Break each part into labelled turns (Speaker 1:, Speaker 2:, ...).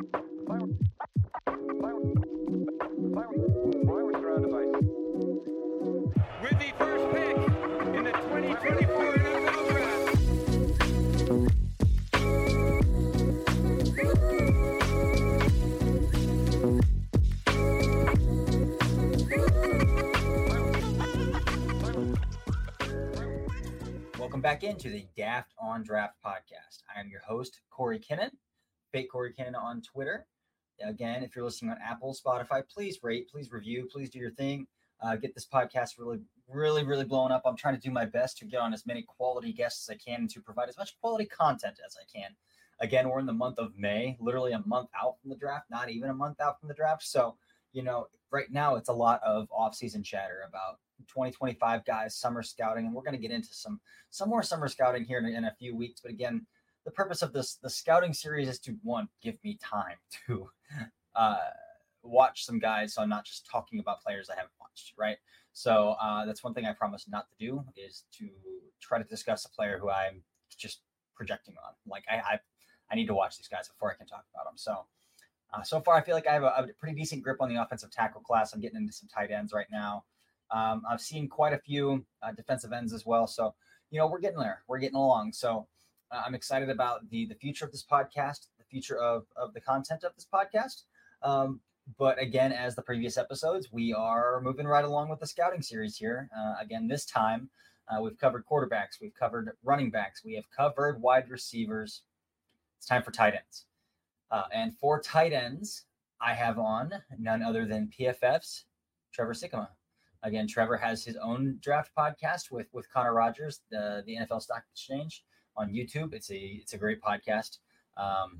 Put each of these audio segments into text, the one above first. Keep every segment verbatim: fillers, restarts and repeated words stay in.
Speaker 1: With the first pick in the twenty twenty-four N F L Draft.
Speaker 2: Welcome back into the Daft on Draft podcast. I am your host, Corey Kinnan, Fake Corey Kinnan on Twitter. Again, if you're listening on Apple, Spotify, please rate, please review, please do your thing. Uh, get this podcast really, really, really blowing up. I'm trying to do my best to get on as many quality guests as I can and to provide as much quality content as I can. Again, we're in the month of May, literally a month out from the draft, not even a month out from the draft. So, you know, right now it's a lot of off-season chatter about twenty twenty-five guys, summer scouting, and we're going to get into some some more summer scouting here in, in a few weeks. But again, the purpose of this the scouting series is to, one, give me time to uh, watch some guys, so I'm not just talking about players I haven't watched, right? So uh, that's one thing I promise not to do, is to try to discuss a player who I'm just projecting on. Like I I, I need to watch these guys before I can talk about them. So uh, so far, I feel like I have a, a pretty decent grip on the offensive tackle class. I'm getting into some tight ends right now. Um, I've seen quite a few uh, defensive ends as well. So, you know, we're getting there. We're getting along. So uh, I'm excited about the the future of this podcast, the future of, of the content of this podcast. Um, but again, as the previous episodes, we are moving right along with the scouting series here. Uh, again, this time uh, we've covered quarterbacks. We've covered running backs. We have covered wide receivers. It's time for tight ends. Uh, and for tight ends, I have on none other than P F F's Trevor Sikkema. Again, Trevor has his own draft podcast with, with Connor Rogers, the, the N F L Stock Exchange on YouTube. It's a it's a great podcast. Um,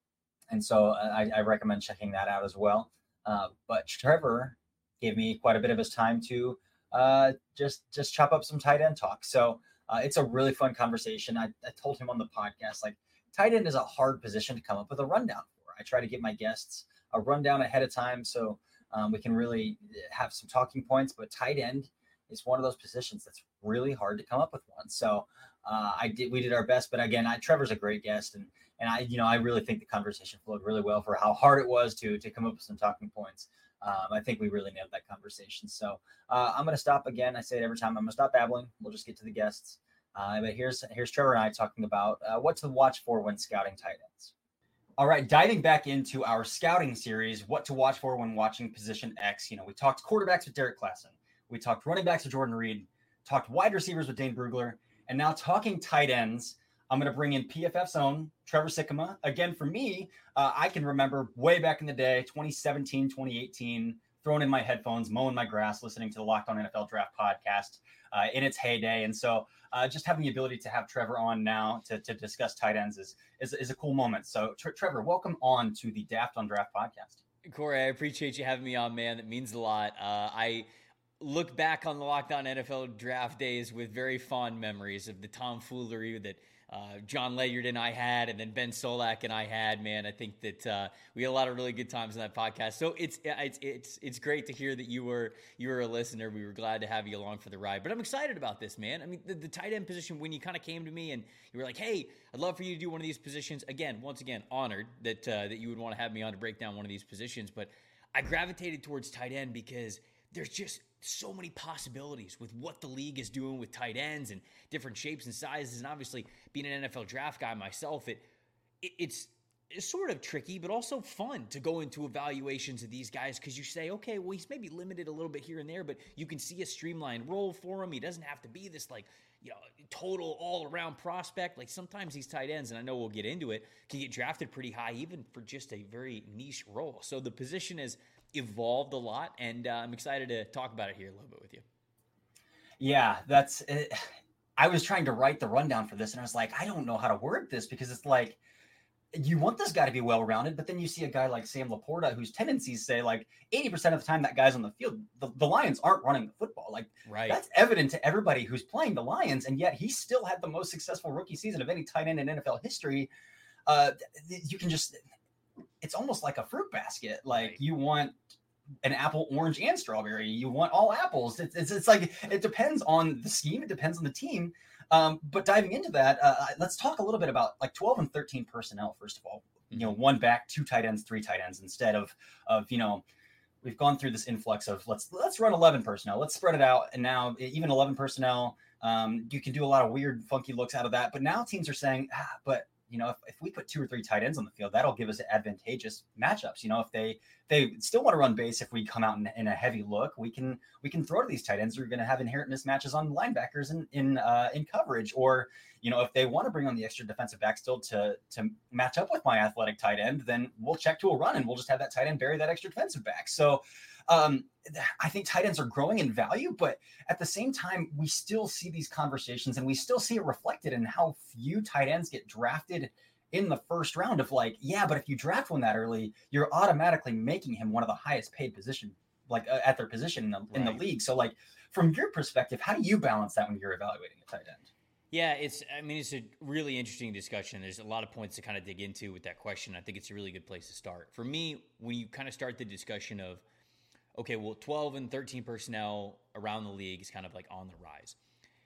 Speaker 2: and so I, I recommend checking that out as well. Uh, but Trevor gave me quite a bit of his time to uh, just, just chop up some tight end talk. So uh, it's a really fun conversation. I, I told him on the podcast, like, tight end is a hard position to come up with a rundown for. I try to give my guests a rundown ahead of time so Um, we can really have some talking points, but tight end is one of those positions that's really hard to come up with one. So uh, I did, we did our best, but again, I, Trevor's a great guest, and and I, you know, I really think the conversation flowed really well for how hard it was to to come up with some talking points. Um, I think we really nailed that conversation. So uh, I'm going to stop again. I say it every time. I'm going to stop babbling. We'll just get to the guests. Uh, but here's here's Trevor and I talking about uh, what to watch for when scouting tight ends. All right, diving back into our scouting series, what to watch for when watching position X. You know, we talked quarterbacks with Derek Klassen. We talked running backs with Jordan Reed, talked wide receivers with Dane Brugler, and now talking tight ends. I'm going to bring in P F F's own Trevor Sikkema. Again, for me, uh, I can remember way back in the day, twenty seventeen, twenty eighteen, throwing in my headphones, mowing my grass, listening to the Locked On N F L Draft podcast uh, in its heyday. And so uh, just having the ability to have Trevor on now to, to discuss tight ends is, is, is a cool moment. So Tre- Trevor, welcome on to the Daft on Draft podcast.
Speaker 3: Corey, I appreciate you having me on, man. That means a lot. Uh, I look back on the Locked On N F L Draft days with very fond memories of the tomfoolery that uh, John Ledyard and I had, and then Ben Solak and I had. Man, I think that uh, we had a lot of really good times in that podcast. So it's it's it's it's great to hear that you were you were a listener. We were glad to have you along for the ride. But I'm excited about this, man. I mean, the, the tight end position, when you kind of came to me and you were like, "Hey, I'd love for you to do one of these positions." Again, once again, honored that uh, that you would want to have me on to break down one of these positions. But I gravitated towards tight end because there's just so many possibilities with what the league is doing with tight ends and different shapes and sizes. And obviously, being an N F L draft guy myself, it, it it's, it's sort of tricky, but also fun to go into evaluations of these guys because you say, okay, well, he's maybe limited a little bit here and there, but you can see a streamlined role for him. He doesn't have to be this, like, you know, total all-around prospect. Like, sometimes these tight ends, and I know we'll get into it, can get drafted pretty high even for just a very niche role. So the position has evolved a lot, and uh, I'm excited to talk about it here a little bit with you.
Speaker 2: Yeah, that's it. I was trying to write the rundown for this, and I was like, I don't know how to word this because it's like, you want this guy to be well-rounded, but then you see a guy like Sam Laporta, whose tendencies say like eighty percent of the time that guy's on the field, the, the Lions aren't running the football. Like,
Speaker 3: right.
Speaker 2: That's evident to everybody who's playing the Lions, and yet he still had the most successful rookie season of any tight end in N F L history. Uh, you can just, it's almost like a fruit basket. Like, right. You want an apple, orange, and strawberry. You want all apples. It's, it's, it's like, it depends on the scheme. It depends on the team. Um, but diving into that, uh, let's talk a little bit about like twelve and thirteen personnel, first of all. you know, one back, two tight ends, three tight ends, instead of, of, you know, we've gone through this influx of let's, let's run eleven personnel, let's spread it out. And now even eleven personnel, um, you can do a lot of weird, funky looks out of that. But now teams are saying, ah, but you know, if, if we put two or three tight ends on the field, that'll give us advantageous matchups. You know, if they they still want to run base, if we come out in, in a heavy look, we can we can throw to these tight ends who are going to have inherent mismatches on linebackers in in uh, in coverage. Or, you know, if they want to bring on the extra defensive back still to to match up with my athletic tight end, then we'll check to a run and we'll just have that tight end bury that extra defensive back. So um, I think tight ends are growing in value, but at the same time, we still see these conversations and we still see it reflected in how few tight ends get drafted in the first round of like, yeah, but if you draft one that early, you're automatically making him one of the highest paid position, like uh, at their position in the, right. in the league. So like from your perspective, how do you balance that when you're evaluating a tight end?
Speaker 3: Yeah, it's, I mean, it's a really interesting discussion. There's a lot of points to kind of dig into with that question. I think it's a really good place to start. For me, when you kind of start the discussion of, okay, well, twelve and thirteen personnel around the league is kind of like on the rise.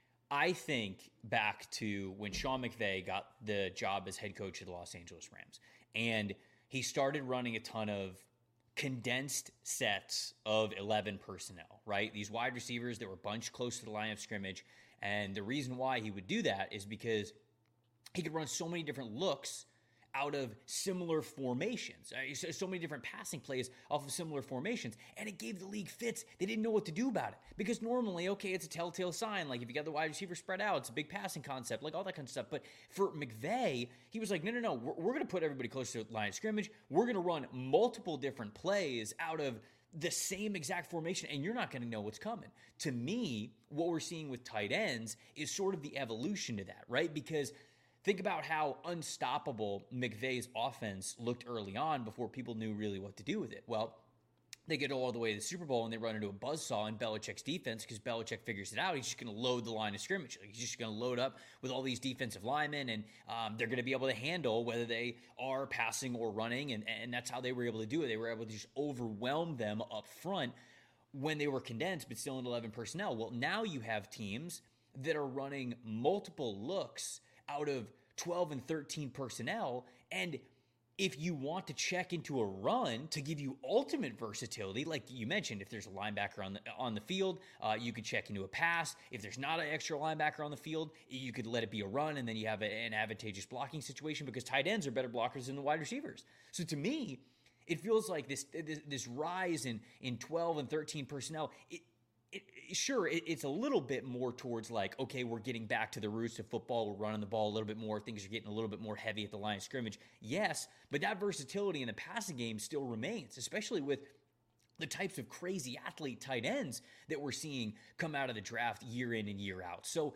Speaker 3: I think back to when Sean McVay got the job as head coach of the Los Angeles Rams, and he started running a ton of condensed sets of eleven personnel, right? These wide receivers that were bunched close to the line of scrimmage. And the reason why he would do that is because he could run so many different looks out of similar formations, uh, so, so many different passing plays off of similar formations, and it gave the league fits. They didn't know what to do about it because normally, okay, it's a telltale sign. Like if you got the wide receiver spread out, it's a big passing concept, like all that kind of stuff. But for McVay, he was like, no, no, no, we're, we're going to put everybody close to the line of scrimmage. We're going to run multiple different plays out of the same exact formation, and you're not going to know what's coming. To me, what we're seeing with tight ends is sort of the evolution to that, right? Because think about how unstoppable McVay's offense looked early on before people knew really what to do with it. Well, they get all the way to the Super Bowl and they run into a buzzsaw in Belichick's defense because Belichick figures it out. He's just going to load the line of scrimmage. He's just going to load up with all these defensive linemen, and um, they're going to be able to handle whether they are passing or running, and, and that's how they were able to do it. They were able to just overwhelm them up front when they were condensed, but still in eleven personnel. Well, now you have teams that are running multiple looks out of twelve and thirteen personnel, and if you want to check into a run to give you ultimate versatility, like you mentioned, if there's a linebacker on the on the field, uh, you could check into a pass. If there's not an extra linebacker on the field, you could let it be a run, and then you have a, an advantageous blocking situation because tight ends are better blockers than the wide receivers. So to me, it feels like this this, this rise in in twelve and thirteen personnel. It, It, sure, it, it's a little bit more towards like, okay, we're getting back to the roots of football. We're running the ball a little bit more. Things are getting a little bit more heavy at the line of scrimmage. Yes, but that versatility in the passing game still remains, especially with the types of crazy athlete tight ends that we're seeing come out of the draft year in and year out. So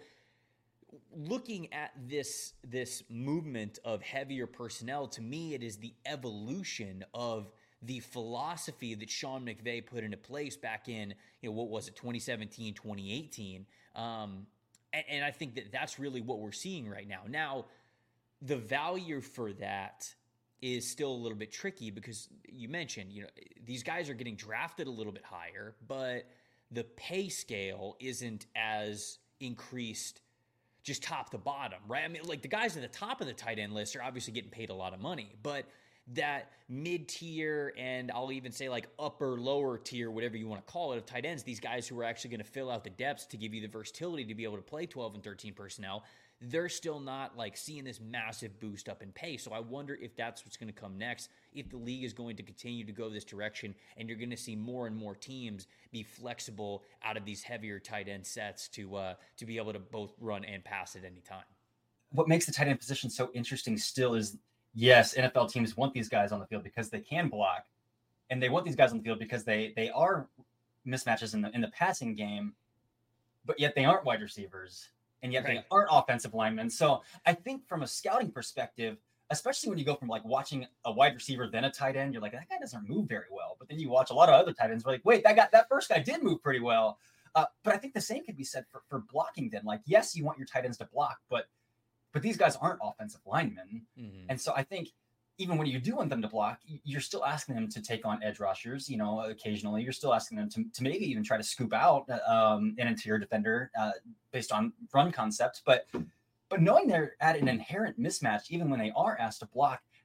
Speaker 3: looking at this, this movement of heavier personnel, to me, it is the evolution of the philosophy that Sean McVay put into place back in, you know, what was it, twenty seventeen, twenty eighteen. Um, and, and I think that that's really what we're seeing right now. Now, the value for that is still a little bit tricky because you mentioned, you know, these guys are getting drafted a little bit higher, but the pay scale isn't as increased just top to bottom, right? I mean, like the guys at the top of the tight end list are obviously getting paid a lot of money, but that mid-tier and I'll even say like upper, lower tier, whatever you want to call it, of tight ends, these guys who are actually going to fill out the depths to give you the versatility to be able to play twelve and thirteen personnel, they're still not like seeing this massive boost up in pay. So I wonder if that's what's going to come next, if the league is going to continue to go this direction and you're going to see more and more teams be flexible out of these heavier tight end sets to uh, to be able to both run and pass at any time.
Speaker 2: What makes the tight end position so interesting still is, yes, N F L teams want these guys on the field because they can block, and they want these guys on the field because they they are mismatches in the in the passing game, but yet they aren't wide receivers, and yet right. they aren't offensive linemen. So I think from a scouting perspective, especially when you go from like watching a wide receiver then a tight end, you're like, that guy doesn't move very well. But then you watch a lot of other tight ends, we're like, wait, that guy, that first guy did move pretty well. Uh, but I think the same could be said for, for blocking then. Like, yes, you want your tight ends to block, but But these guys aren't offensive linemen. Mm-hmm. And so I think even when you do want them to block, you're still asking them to take on edge rushers, you know, occasionally. You're still asking them to, to maybe even try to scoop out um, an interior defender uh, based on run concepts. But but knowing they're at an inherent mismatch, even when they are asked to block,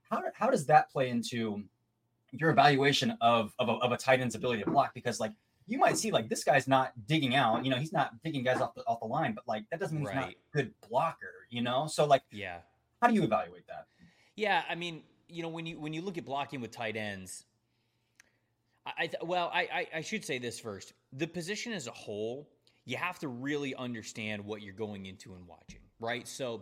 Speaker 2: how how does that play into your evaluation of of a, of a tight end's ability to block? Because like you might see like this guy's not digging out, you know, he's not digging guys off the off the line, but like that doesn't mean he's not
Speaker 3: Right.
Speaker 2: a good blocker, you know. So like,
Speaker 3: Yeah.
Speaker 2: how do you evaluate that?
Speaker 3: Yeah, I mean, you know, when you when you look at blocking with tight ends, I, I th- well, I, I I should say this first. The position as a whole, you have to really understand what you're going into and watching, right? So,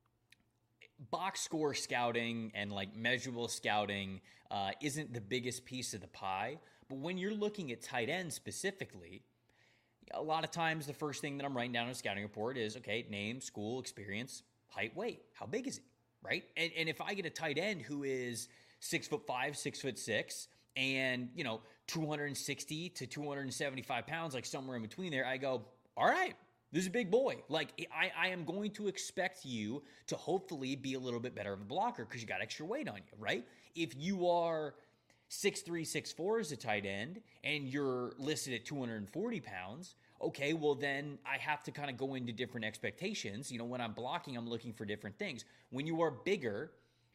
Speaker 3: box score scouting and like measurable scouting uh, isn't the biggest piece of the pie, but when you're looking at tight end specifically, a lot of times the first thing that I'm writing down in a scouting report is okay, name, school, experience, height, weight. How big is he? Right? And and if I get a tight end who is six foot five, six foot six, and you know, two hundred sixty to two hundred seventy-five pounds, like somewhere in between there, I go, all right, this is a big boy. Like I, I am going to expect you to hopefully be a little bit better of a blocker because you got extra weight on you, right? If you are six three, six four as a tight end and you're listed at two hundred forty pounds, okay, well then I have to kind of go into different expectations. You know, when I'm blocking, I'm looking for different things. When you are bigger,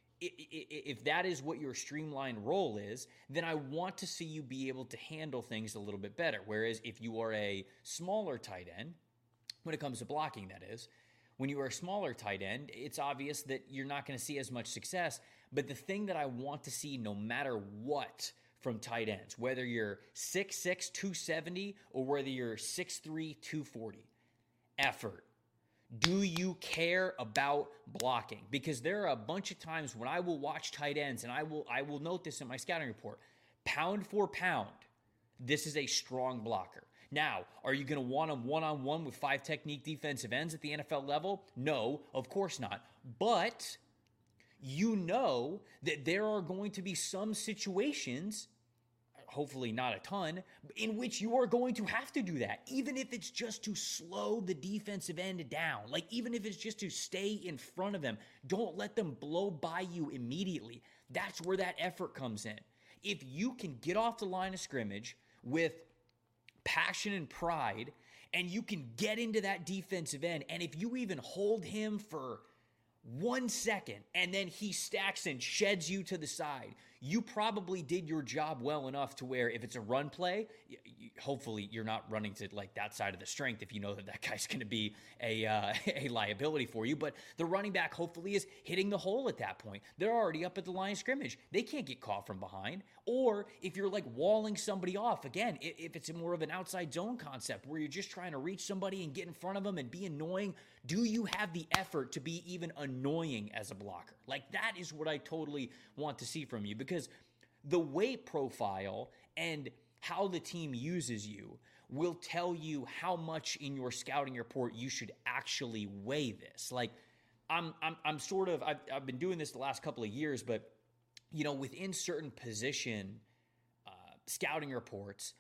Speaker 3: if that is what your streamlined role is, then I want to see you be able to handle things a little bit better. Whereas if you are a smaller tight end, when it comes to blocking, that is, when you are a smaller tight end, it's obvious that you're not going to see as much success. But the thing that I want to see no matter what from tight ends, whether you're six six, two seventy, or whether you're six three, two forty, effort. Do you care about blocking? Because there are a bunch of times when I will watch tight ends, and I will I will note this in my scouting report, pound for pound, this is a strong blocker. Now, are you going to want him one-on-one with five technique defensive ends at the N F L level? No, of course not. But you know that there are going to be some situations, hopefully not a ton, in which you are going to have to do that, even if it's just to slow the defensive end down. Like, even if it's just to stay in front of them. Don't let them blow by you immediately. That's where that effort comes in. If you can get off the line of scrimmage with passion and pride, and you can get into that defensive end, and if you even hold him for one second and then he stacks and sheds you to the side, you probably did your job well enough to where if it's a run play, hopefully you're not running to like that side of the strength if you know that that guy's going to be a uh, a liability for you. But the running back hopefully is hitting the hole at that point. They're already up at the line of scrimmage. They can't get caught from behind. Or if you're like walling somebody off, again, if it's more of an outside zone concept where you're just trying to reach somebody and get in front of them and be annoying, do you have the effort to be even annoying as a blocker? Like, that is what I totally want to see from you, because the weight profile and how the team uses you will tell you how much in your scouting report you should actually weigh this. Like, I'm I'm I'm sort of I've I've been doing this the last couple of years, but you know, within certain position uh, scouting reports,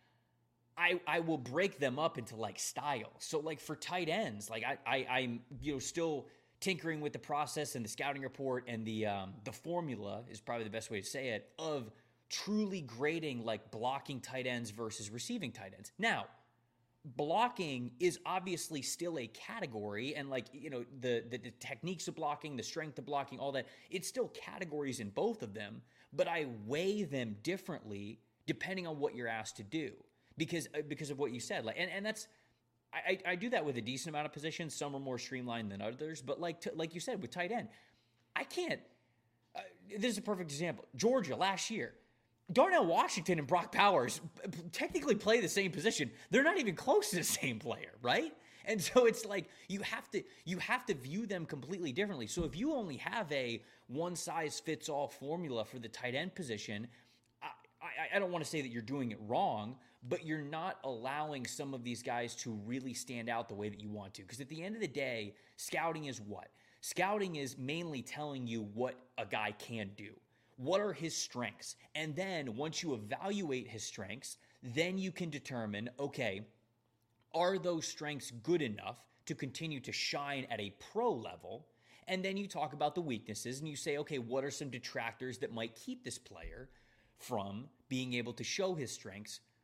Speaker 3: I, I will break them up into like styles. So like for tight ends, like I, I I'm you know still tinkering with the process and the scouting report and the um, the formula is probably the best way to say it of truly grading like blocking tight ends versus receiving tight ends. Now, blocking is obviously still a category, and like you know the, the the techniques of blocking, the strength of blocking, all that, it's still categories in both of them, but I weigh them differently depending on what you're asked to do. Because because of what you said, like, and, and that's I, I do that with a decent amount of positions. Some are more streamlined than others, but like to, like you said with tight end, I can't. Uh, this is a perfect example. Georgia last year, Darnell Washington and Brock Powers technically play the same position. They're not even close to the same player, right? And so it's like you have to you have to view them completely differently. So if you only have a one size fits all formula for the tight end position, I, I, I don't want to say that you're doing it wrong, but you're not allowing some of these guys to really stand out the way that you want to. Because at the end of the day, scouting is what? Scouting is mainly telling you what a guy can do. What are his strengths? And then once you evaluate his strengths, then you can determine, okay, are those strengths good enough to continue to shine at a pro level? And then you talk about the weaknesses and you say, okay, what are some detractors that might keep this player from being able to show his strengths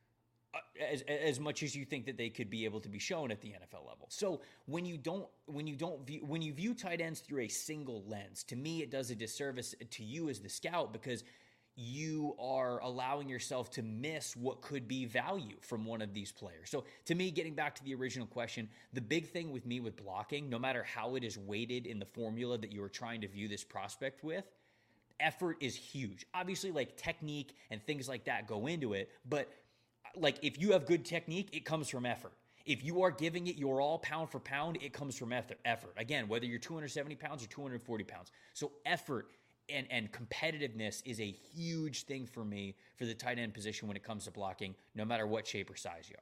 Speaker 3: as as much as you think that they could be able to be shown at the N F L level. So when you don't when you don't view when you view tight ends through a single lens, to me it does a disservice to you as the scout, because you are allowing yourself to miss what could be value from one of these players. So to me, getting back to the original question, the big thing with me with blocking, no matter how it is weighted in the formula that you are trying to view this prospect with, effort is huge. Obviously, like technique and things like that go into it, but like if you have good technique, it comes from effort. If you are giving it your all pound for pound, it comes from effort. Again, whether you're two hundred seventy pounds or two hundred forty pounds. So effort and, and competitiveness is a huge thing for me for the tight end position when it comes to blocking, no matter what shape or size you are.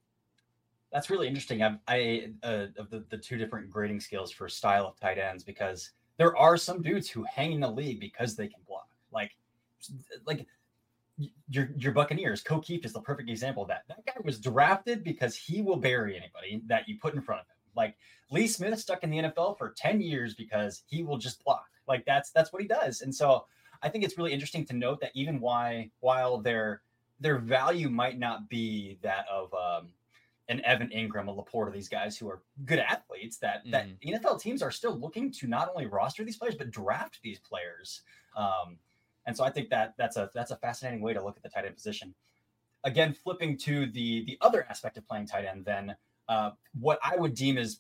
Speaker 2: That's really interesting. I, I uh, of the, the two different grading scales for style of tight ends, because there are some dudes who hang in the league because they can block. Like, like your your Buccaneers, Ko Kieft is the perfect example of that. That guy was drafted because he will bury anybody that you put in front of him. Like Lee Smith stuck in the N F L for ten years because he will just block. Like that's that's what he does. And so I think it's really interesting to note that even why while their their value might not be that of um, an Evan Ingram, a Laporta, these guys who are good athletes, that mm. that N F L teams are still looking to not only roster these players but draft these players. Um, and so I think that that's a that's a fascinating way to look at the tight end position. Again, flipping to the the other aspect of playing tight end, then uh, what I would deem is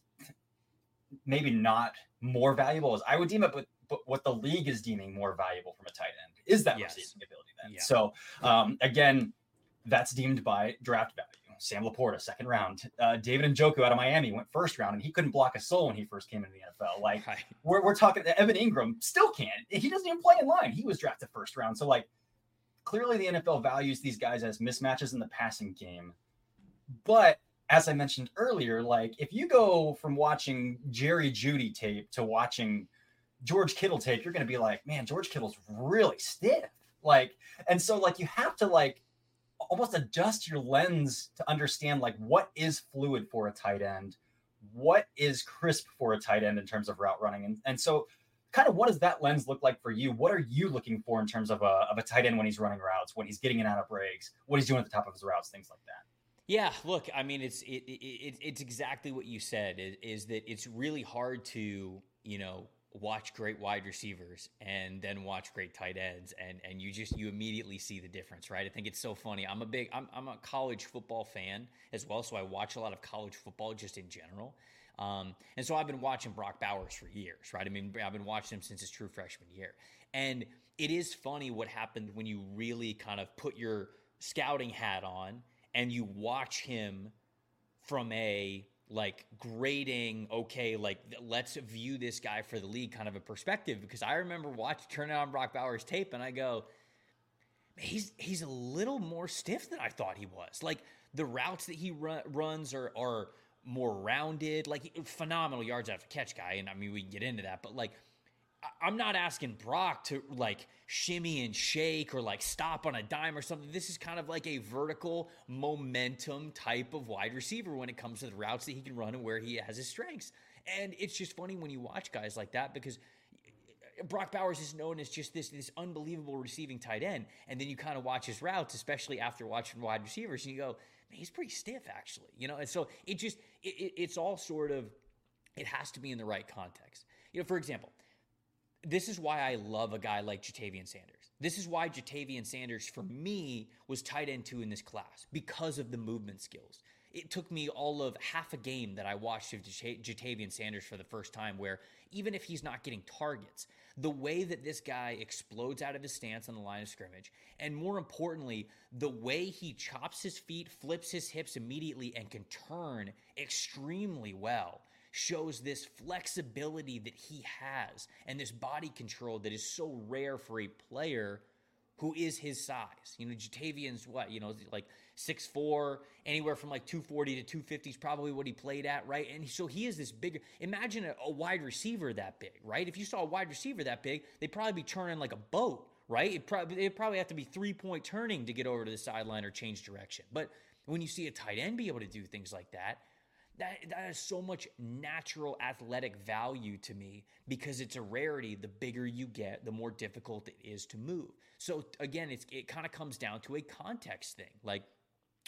Speaker 2: maybe not more valuable is I would deem it, but, but what the league is deeming more valuable from a tight end is that yes. receiving ability. Then, yeah. so um, again, that's deemed by draft value. Sam Laporta, second round. Uh, David Njoku out of Miami went first round, and he couldn't block a soul when he first came into the N F L. Like right. we're we're talking, Evan Ingram still can't. He doesn't even play in line. He was drafted first round. So like clearly the N F L values these guys as mismatches in the passing game. But as I mentioned earlier, like if you go from watching Jerry Jeudy tape to watching George Kittle tape, you're going to be like, man, George Kittle's really stiff. Like, and so like you have to like almost adjust your lens to understand like what is fluid for a tight end, what is crisp for a tight end in terms of route running. And, and so kind of what does that lens look like for you? What are you looking for in terms of a, of a tight end when he's running routes, when he's getting in and out of breaks, what he's doing at the top of his routes, things like that?
Speaker 3: Yeah, look, I mean, it's it, it, it's exactly what you said, is, is that it's really hard to, you know, watch great wide receivers and then watch great tight ends, and and you just you immediately see the difference, right? I think it's so funny. I'm a big I'm I'm a college football fan as well, so I watch a lot of college football just in general. Um, and so I've been watching Brock Bowers for years, right? I mean, I've been watching him since his true freshman year. And it is funny what happened when you really kind of put your scouting hat on and you watch him from a like grading, okay, like let's view this guy for the league kind of a perspective. Because I remember watching, turning on Brock Bowers tape and I go, he's he's a little more stiff than I thought he was. Like the routes that he run, runs are are more rounded, like phenomenal yards after catch guy. And I mean, we can get into that, but like, I'm not asking Brock to like shimmy and shake or like stop on a dime or something. This is kind of like a vertical momentum type of wide receiver when it comes to the routes that he can run and where he has his strengths. And it's just funny when you watch guys like that, because Brock Bowers is known as just this, this unbelievable receiving tight end. And then you kind of watch his routes, especially after watching wide receivers, and you go, man, he's pretty stiff actually, you know? And so it just, it, it, it's all sort of, it has to be in the right context. You know, for example, this is why I love a guy like Ja'Tavion Sanders. This is why Ja'Tavion Sanders, for me, was tight end two in this class, because of the movement skills. It took me all of half a game that I watched of Ja'Tavion Sanders for the first time, where even if he's not getting targets, the way that this guy explodes out of his stance on the line of scrimmage, and more importantly, the way he chops his feet, flips his hips immediately, and can turn extremely well, shows this flexibility that he has and this body control that is so rare for a player who is his size. You know, Ja'Tavion's what, you know, like six foot four, anywhere from like two forty to two fifty is probably what he played at, right? And so he is this bigger, imagine a, a wide receiver that big, right? If you saw a wide receiver that big, they'd probably be turning like a boat, right? It'd probably, it'd probably have to be three-point turning to get over to the sideline or change direction. But when you see a tight end be able to do things like that, That, that has so much natural athletic value to me, because it's a rarity. The bigger you get, the more difficult it is to move. So again, it's, it kind of comes down to a context thing. Like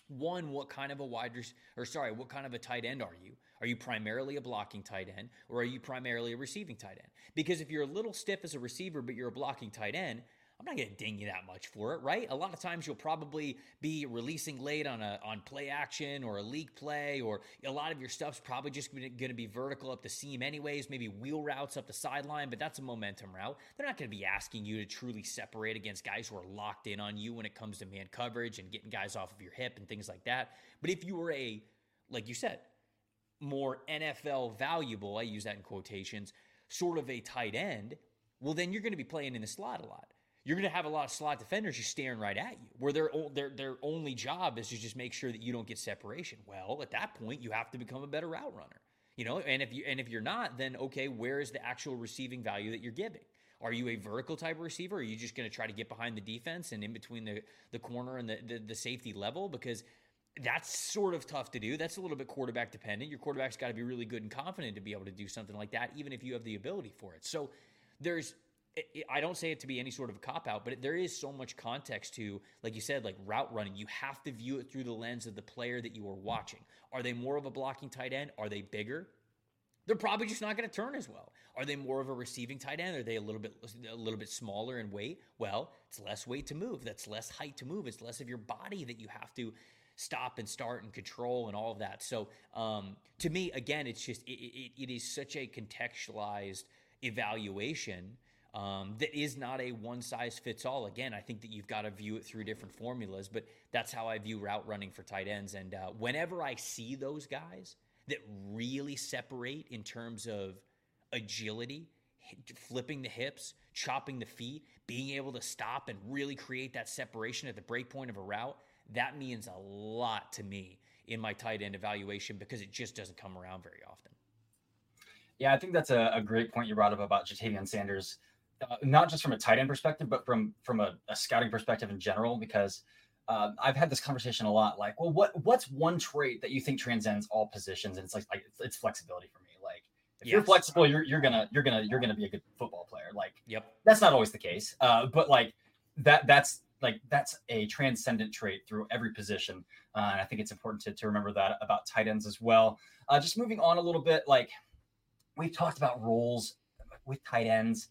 Speaker 3: one, what kind of a wide res- or sorry, what kind of a tight end are you? Are you primarily a blocking tight end, or are you primarily a receiving tight end? Because if you're a little stiff as a receiver, but you're a blocking tight end, I'm not going to ding you that much for it, right? A lot of times you'll probably be releasing late on a on play action or a leak play, or a lot of your stuff's probably just going to be vertical up the seam anyways, maybe wheel routes up the sideline, but that's a momentum route. They're not going to be asking you to truly separate against guys who are locked in on you when it comes to man coverage and getting guys off of your hip and things like that. But if you were a, like you said, more N F L valuable, I use that in quotations, sort of a tight end, well, then you're going to be playing in the slot a lot. You're going to have a lot of slot defenders just staring right at you, where their, their, their only job is to just make sure that you don't get separation. Well, at that point, you have to become a better route runner. You know, and if you and if you're not, then okay, where is the actual receiving value that you're giving? Are you a vertical type of receiver? Or are you just going to try to get behind the defense and in between the, the corner and the, the, the safety level? Because that's sort of tough to do. That's a little bit quarterback dependent. Your quarterback's got to be really good and confident to be able to do something like that, even if you have the ability for it. So there's, I don't say it to be any sort of a cop-out, but there is so much context to, like you said, like route running. You have to view it through the lens of the player that you are watching. Are they more of a blocking tight end? Are they bigger? They're probably just not going to turn as well. Are they more of a receiving tight end? Are they a little bit a little bit smaller in weight? Well, it's less weight to move. That's less height to move. It's less of your body that you have to stop and start and control and all of that. So um, to me, again, it's just, it, it, it is such a contextualized evaluation um, that is not a one size fits all. Again, I think that you've got to view it through different formulas, but that's how I view route running for tight ends. And uh, whenever I see those guys that really separate in terms of agility, flipping the hips, chopping the feet, being able to stop and really create that separation at the break point of a route, that means a lot to me in my tight end evaluation because it just doesn't come around very often.
Speaker 2: Yeah, I think that's a, a great point you brought up about Ja'Tavion Sanders, uh, not just from a tight end perspective, but from from a, a scouting perspective in general, because uh, I've had this conversation a lot. Like, well, what what's one trait that you think transcends all positions? And it's like, like it's, it's flexibility for me. Like, if yes. you're flexible, you're you're gonna you're gonna you're gonna be a good football player. Like,
Speaker 3: yep,
Speaker 2: that's not always the case, uh, but like that that's. Like that's a transcendent trait through every position. Uh, and I think it's important to, to remember that about tight ends as well. Uh, just moving on a little bit, like we've talked about roles with tight ends,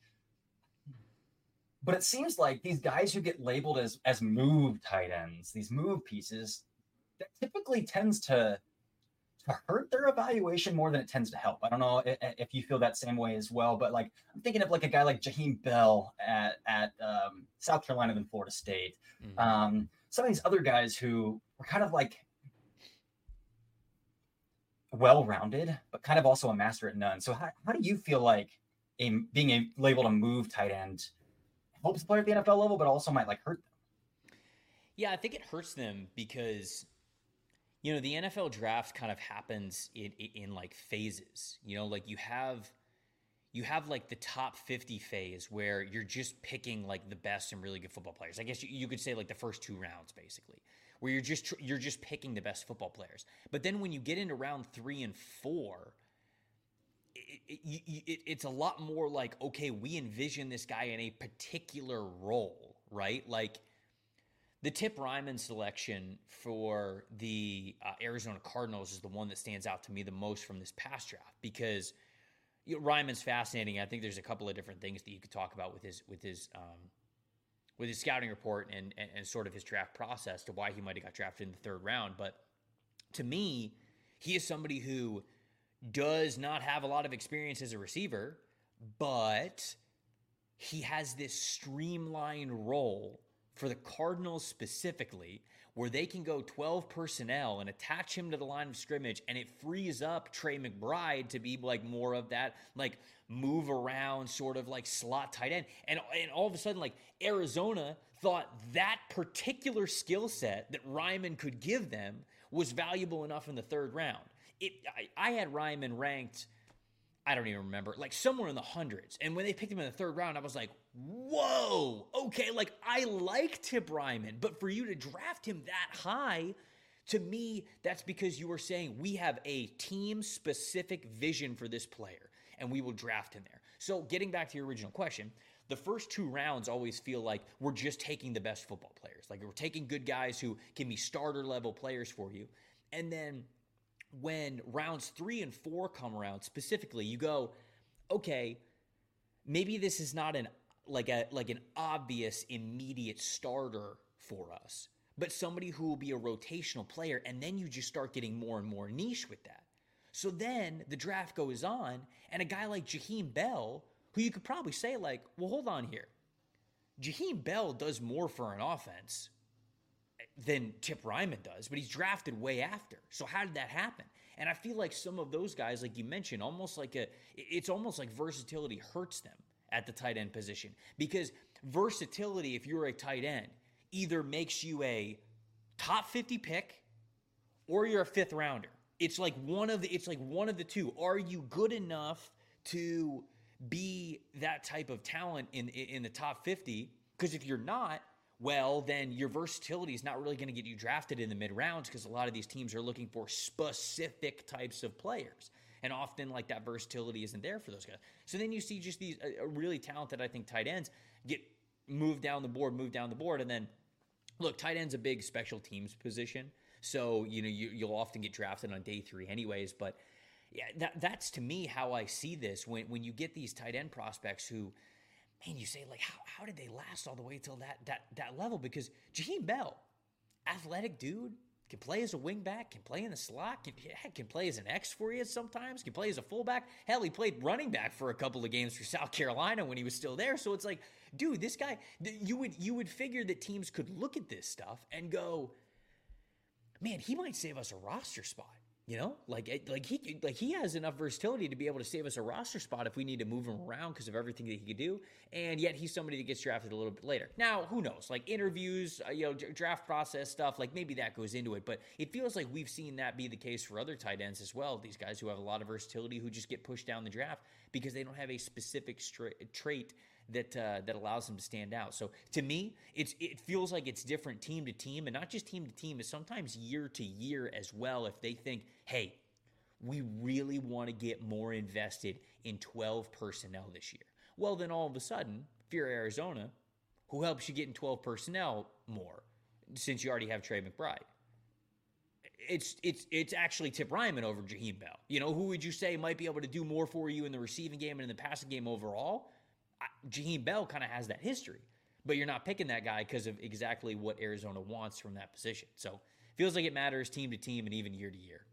Speaker 2: but it seems like these guys who get labeled as, as move tight ends, these move pieces, that typically tends to, to hurt their evaluation more than it tends to help. I don't know if, if you feel that same way as well, but like I'm thinking of like a guy like Jaheim Bell at at um, South Carolina than Florida State. Mm-hmm. Um, some of these other guys who were kind of like well-rounded, but kind of also a master at none. So how, how do you feel like a, being a, labeled a move tight end helps the player at the N F L level, but also might like hurt them?
Speaker 3: Yeah, I think it hurts them because you know, the N F L draft kind of happens in, in, in like phases, you know, like you have, you have like the top fifty phase where you're just picking like the best and really good football players. I guess you, you could say like the first two rounds basically, where you're just, you're just picking the best football players. But then when you get into round three and four, it, it, it, it's a lot more like, okay, we envision this guy in a particular role, right? Like, the Tip Reiman selection for the uh, Arizona Cardinals is the one that stands out to me the most from this past draft because you know, Ryman's fascinating. I think there's a couple of different things that you could talk about with his with his um, with his scouting report and, and and sort of his draft process to why he might have got drafted in the third round. But to me, he is somebody who does not have a lot of experience as a receiver, but he has this streamlined role for the Cardinals specifically, where they can go twelve personnel and attach him to the line of scrimmage, and it frees up Trey McBride to be like more of that like move around sort of like slot tight end. And, and all of a sudden, like Arizona thought that particular skill set that Ryman could give them was valuable enough in the third round. It I, I had Ryman ranked, I don't even remember, like somewhere in the hundreds. And when they picked him in the third round, I was like, whoa, okay, like I like Tip Reiman, but for you to draft him that high, to me, that's because you were saying we have a team-specific vision for this player, and we will draft him there. So getting back to your original question, the first two rounds always feel like we're just taking the best football players. Like we're taking good guys who can be starter level players for you. And then when rounds three and four come around specifically, you go, okay, maybe this is not an like a like an obvious immediate starter for us, but somebody who will be a rotational player, and then you just start getting more and more niche with that. So then the draft goes on, and a guy like Jaheim Bell, who you could probably say like, well, hold on here. Jaheim Bell does more for an offense than Tip Ryman does, but he's drafted way after. So how did that happen? And I feel like some of those guys, like you mentioned, almost like a, it's almost like versatility hurts them at the tight end position, because versatility, if you're a tight end, either makes you a top fifty pick or you're a fifth rounder. It's like one of the, it's like one of the two. Are you good enough to be that type of talent in, in the top fifty? Because if you're not, well, then your versatility is not really going to get you drafted in the mid rounds, because a lot of these teams are looking for specific types of players. And often, like, that versatility isn't there for those guys. So then you see just these uh, really talented, I think, tight ends get moved down the board, moved down the board. And then, look, tight end's a big special teams position. So, you know, you, you'll often get drafted on day three anyways. But, yeah, that, that's, to me, how I see this. When when you get these tight end prospects who, man, you say, like, how, how did they last all the way till that, that, that level? Because Jaheim Bell, athletic dude, can play as a wingback, can play in the slot, can, heck, can play as an X for you sometimes, can play as a fullback. Hell, he played running back for a couple of games for South Carolina when he was still there. So it's like, dude, this guy, you would you would figure that teams could look at this stuff and go, man, he might save us a roster spot. You know, like like he like he has enough versatility to be able to save us a roster spot if we need to move him around because of everything that he could do. And yet he's somebody that gets drafted a little bit later. Now, who knows? Like interviews, uh, you know, draft process stuff, like maybe that goes into it. But it feels like we've seen that be the case for other tight ends as well. These guys who have a lot of versatility who just get pushed down the draft because they don't have a specific stra- trait that uh, that allows them to stand out. So to me, it's it feels like it's different team to team, and not just team to team, it's sometimes year to year as well. If they think, hey, we really want to get more invested in twelve personnel this year, well, then all of a sudden, if you're Arizona, who helps you get in twelve personnel more, since you already have Trey McBride? It's it's it's actually Tip Ryman over Jaheim Bell. You know, who would you say might be able to do more for you in the receiving game and in the passing game overall? Jaheim Bell kind of has that history, but you're not picking that guy because of exactly what Arizona wants from that position. So feels like it matters team to team and even year to year.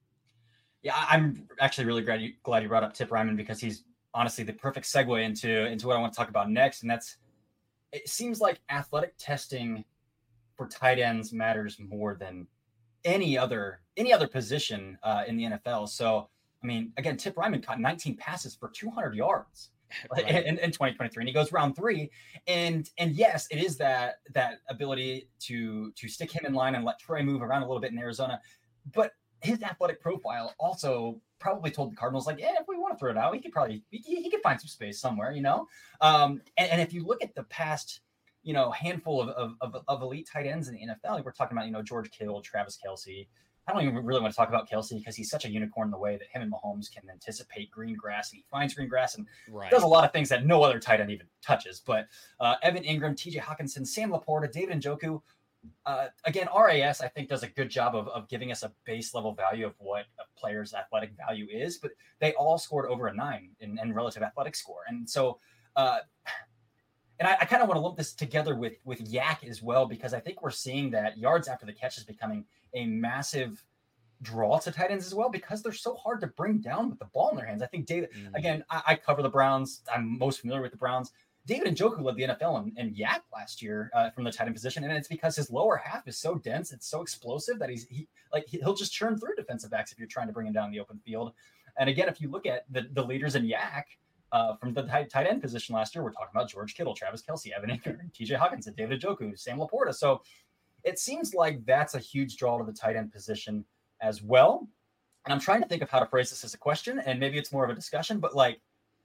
Speaker 2: Yeah, I'm actually really glad you, glad you brought up Tip Ryman, because he's honestly the perfect segue into, into what I want to talk about next. And that's, it seems like athletic testing for tight ends matters more than any other, any other position uh, in the N F L. So, I mean, again, Tip Ryman caught nineteen passes for two hundred yards. Right. In, in twenty twenty-three, and he goes round three, and and yes, it is that that ability to to stick him in line and let Trey move around a little bit in Arizona, but his athletic profile also probably told the Cardinals, like, yeah, if we want to throw it out, he could probably he, he could find some space somewhere, you know. Um, and, and if you look at the past, you know, handful of, of of of elite tight ends in the N F L, we're talking about, you know, George Kittle, Travis Kelce. I don't even really want to talk about Kelce because he's such a unicorn in the way that him and Mahomes can anticipate green grass, and he finds green grass and right. does a lot of things that no other tight end even touches. But uh, Evan Ingram, T J Hockenson, Sam Laporta, David Njoku, uh, again, R A S, I think, does a good job of, of giving us a base level value of what a player's athletic value is, but they all scored over a nine in, in relative athletic score. And so, uh, and I, I kind of want to lump this together with, with Yak as well, because I think we're seeing that yards after the catch is becoming a massive draw to tight ends as well, because they're so hard to bring down with the ball in their hands. I think David, mm. again, I, I cover the Browns. I'm most familiar with the Browns. David Njoku led the N F L in, in Yak last year uh, from the tight end position, and it's because his lower half is so dense, it's so explosive that he's he like he'll just churn through defensive backs if you're trying to bring him down the open field. And again, if you look at the, the leaders in Yak uh, from the tight, tight end position last year, we're talking about George Kittle, Travis Kelce, Evan Ingram, T J Hockenson, David Njoku, Sam Laporta. So it seems like that's a huge draw to the tight end position as well. And I'm trying to think of how to phrase this as a question, and maybe it's more of a discussion, but like,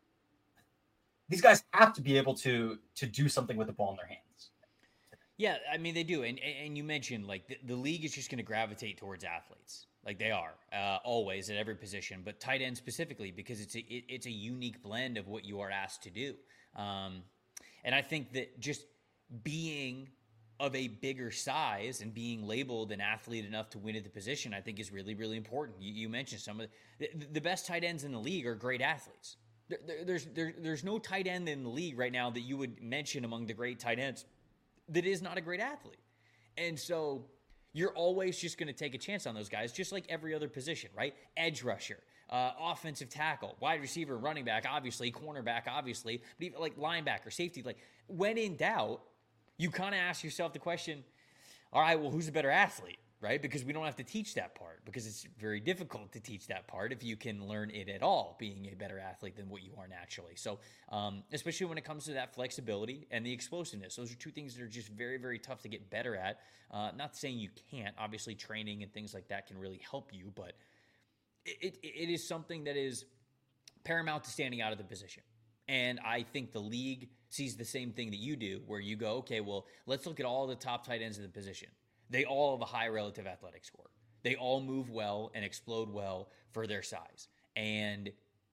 Speaker 2: these guys have to be able to to do something with the ball in their hands.
Speaker 3: Yeah, I mean, they do. And and you mentioned, like, the, the league is just going to gravitate towards athletes. Like, they are, uh, always, at every position. But tight end specifically, because it's a, it, it's a unique blend of what you are asked to do. Um, And I think that just being of a bigger size and being labeled an athlete enough to win at the position, I think is really, really important. You, you mentioned some of the, the best tight ends in the league are great athletes. There, there, there's there, there's no tight end in the league right now that you would mention among the great tight ends that is not a great athlete. And so you're always just going to take a chance on those guys, just like every other position, right? Edge rusher, uh, offensive tackle, wide receiver, running back, obviously, cornerback, obviously, but even like linebacker, safety. Like when in doubt, you kind of ask yourself the question, all right, well, who's a better athlete, right? Because we don't have to teach that part, because it's very difficult to teach that part if you can learn it at all, being a better athlete than what you are naturally. So um, especially when it comes to that flexibility and the explosiveness, those are two things that are just very, very tough to get better at. Uh, not saying you can't. Obviously, training and things like that can really help you, but it, it, it is something that is paramount to standing out of the position. And I think the league sees the same thing that you do, where you go, okay, well, let's look at all the top tight ends of the position. They all have a high relative athletic score. They all move well and explode well for their size. And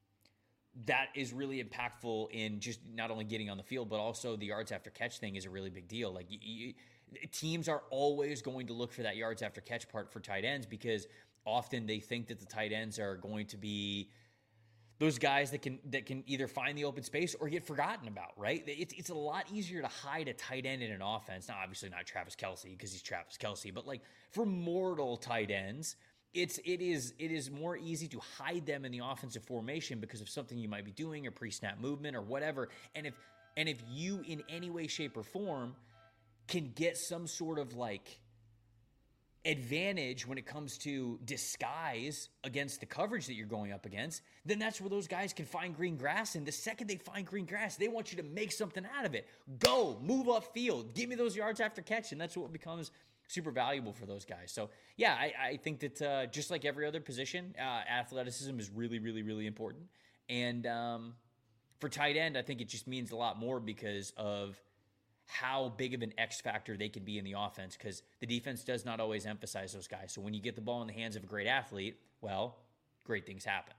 Speaker 3: that is really impactful in just not only getting on the field, but also the yards after catch thing is a really big deal. Like you, you, teams are always going to look for that yards after catch part for tight ends, because often they think that the tight ends are going to be those guys that can that can either find the open space or get forgotten about, right? It's it's a lot easier to hide a tight end in an offense. Now, obviously not Travis Kelce, because he's Travis Kelce, but like for mortal tight ends, it's it is it is more easy to hide them in the offensive formation because of something you might be doing, or pre-snap movement or whatever. And if and if you in any way, shape, or form can get some sort of like advantage when it comes to disguise against the coverage that you're going up against, then that's where those guys can find green grass. And the second they find green grass, they want you to make something out of it. Go, move upfield, give me those yards after catch. And that's what becomes super valuable for those guys. So yeah, I, I think that uh, just like every other position, uh, athleticism is really, really, really important. And um, for tight end, I think it just means a lot more because of how big of an X factor they can be in the offense, because the defense does not always emphasize those guys. So when you get the ball in the hands of a great athlete, well, great things happen.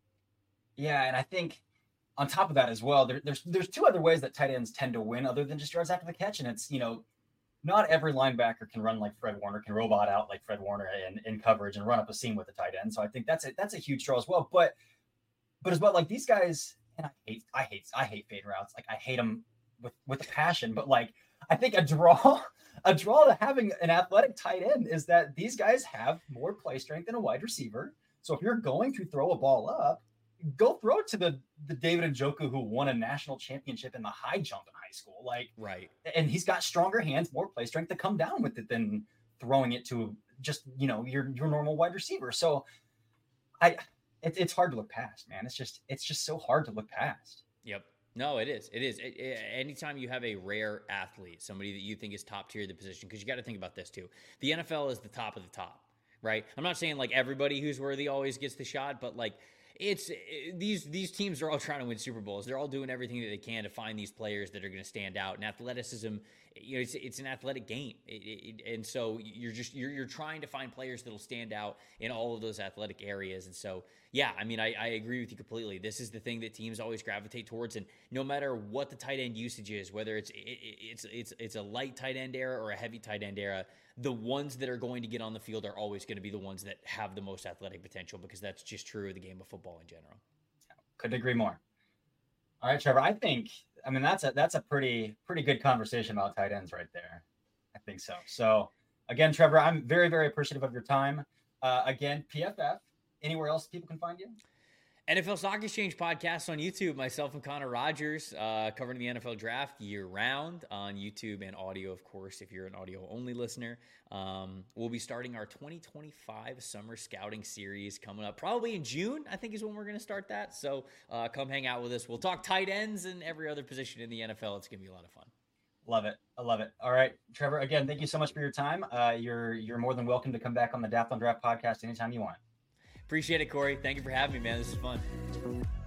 Speaker 2: Yeah, and I think on top of that as well, there, there's there's two other ways that tight ends tend to win other than just yards after the catch, and it's, you know, not every linebacker can run like Fred Warner, can robot out like Fred Warner in, in coverage and run up a seam with a tight end. So I think that's a, that's a huge draw as well. But but as well, like these guys, and I hate I hate I hate fade routes. Like I hate them with with a passion, but like I think a draw a draw to having an athletic tight end is that these guys have more play strength than a wide receiver. So if you're going to throw a ball up, go throw it to the the David Njoku who won a national championship in the high jump in high school. Like
Speaker 3: right.
Speaker 2: And he's got stronger hands, more play strength to come down with it than throwing it to just, you know, your your normal wide receiver. So I it, it's hard to look past, man. It's just it's just so hard to look past.
Speaker 3: Yep. No, it is. It is. It, it, anytime you have a rare athlete, somebody that you think is top tier of the position, because you got to think about this too. The N F L is the top of the top, right? I'm not saying like everybody who's worthy always gets the shot, but like it's it, these these teams are all trying to win Super Bowls. They're all doing everything that they can to find these players that are going to stand out. And athleticism, you know, it's it's an athletic game, it, it, and so you're just you're you're trying to find players that'll stand out in all of those athletic areas. And so yeah, I mean, I, I agree with you completely. This is the thing that teams always gravitate towards, and no matter what the tight end usage is, whether it's it, it's it's it's a light tight end era or a heavy tight end era, the ones that are going to get on the field are always going to be the ones that have the most athletic potential, because that's just true of the game of football in general.
Speaker 2: Couldn't agree more. All right, Trevor. I think I mean that's a that's a pretty pretty good conversation about tight ends right there. I think so. So again, Trevor, I'm very very appreciative of your time. Uh, again, P F F. Anywhere else people can find you?
Speaker 3: N F L Stock Exchange podcast on YouTube. Myself and Connor Rogers uh, covering the N F L draft year round on YouTube and audio, of course, if you're an audio only listener. Um, we'll be starting our twenty twenty-five summer scouting series coming up probably in June, I think is when we're going to start that. So uh, come hang out with us. We'll talk tight ends and every other position in the N F L. It's going to be a lot of fun.
Speaker 2: Love it. I love it. All right, Trevor, again, thank you so much for your time. Uh, you're, you're more than welcome to come back on the Daft on Draft podcast anytime you want.
Speaker 3: Appreciate it, Corey. Thank you for having me, man. This is fun.